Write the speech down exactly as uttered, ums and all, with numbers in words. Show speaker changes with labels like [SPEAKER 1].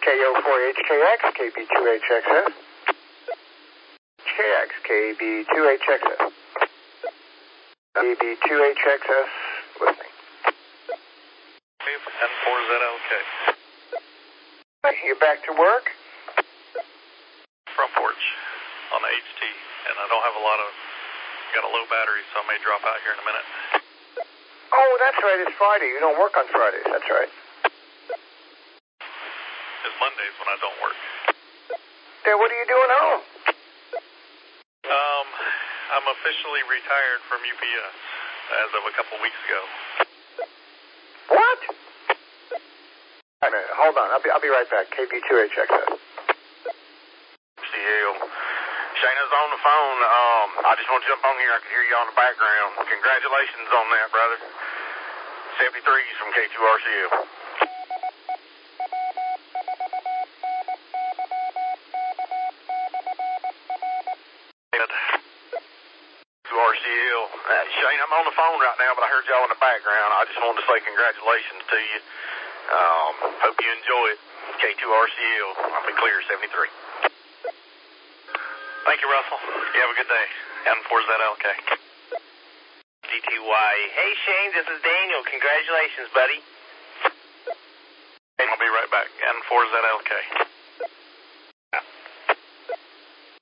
[SPEAKER 1] O four H K X, K B two H X S. H K X, K B two H X S. K B two H X S, listening.
[SPEAKER 2] N four Z L K.
[SPEAKER 1] You back to work?
[SPEAKER 2] Front porch on the H T, and I don't have a lot of, got a low battery, so I may drop out here in a minute.
[SPEAKER 1] Oh, that's right, it's Friday. You don't work on Fridays, that's right.
[SPEAKER 2] It's Mondays when I don't work.
[SPEAKER 1] Then what are you doing home?
[SPEAKER 2] Um, I'm officially retired from U P S as of a couple weeks ago.
[SPEAKER 1] What? Wait a minute, hold on. I'll be, I'll be right back. K B two H X S.
[SPEAKER 3] C L. Shayna's on the phone. Um, I just want to jump on here. I can hear you on the background. Congratulations on that, brother. seventy-threes from K two R C L. R C L. Uh, Shane, I'm on the phone right now, but I heard y'all in the background. I just wanted to say congratulations to you. Um, hope you enjoy it. K two R C L. I'll be clear, seventy-three.
[SPEAKER 2] Thank you, Russell. You have a good day. N four Z L K.
[SPEAKER 4] D T Y. Hey, Shane, this is Daniel. Congratulations, buddy.
[SPEAKER 2] I'll be right back. N four Z L K.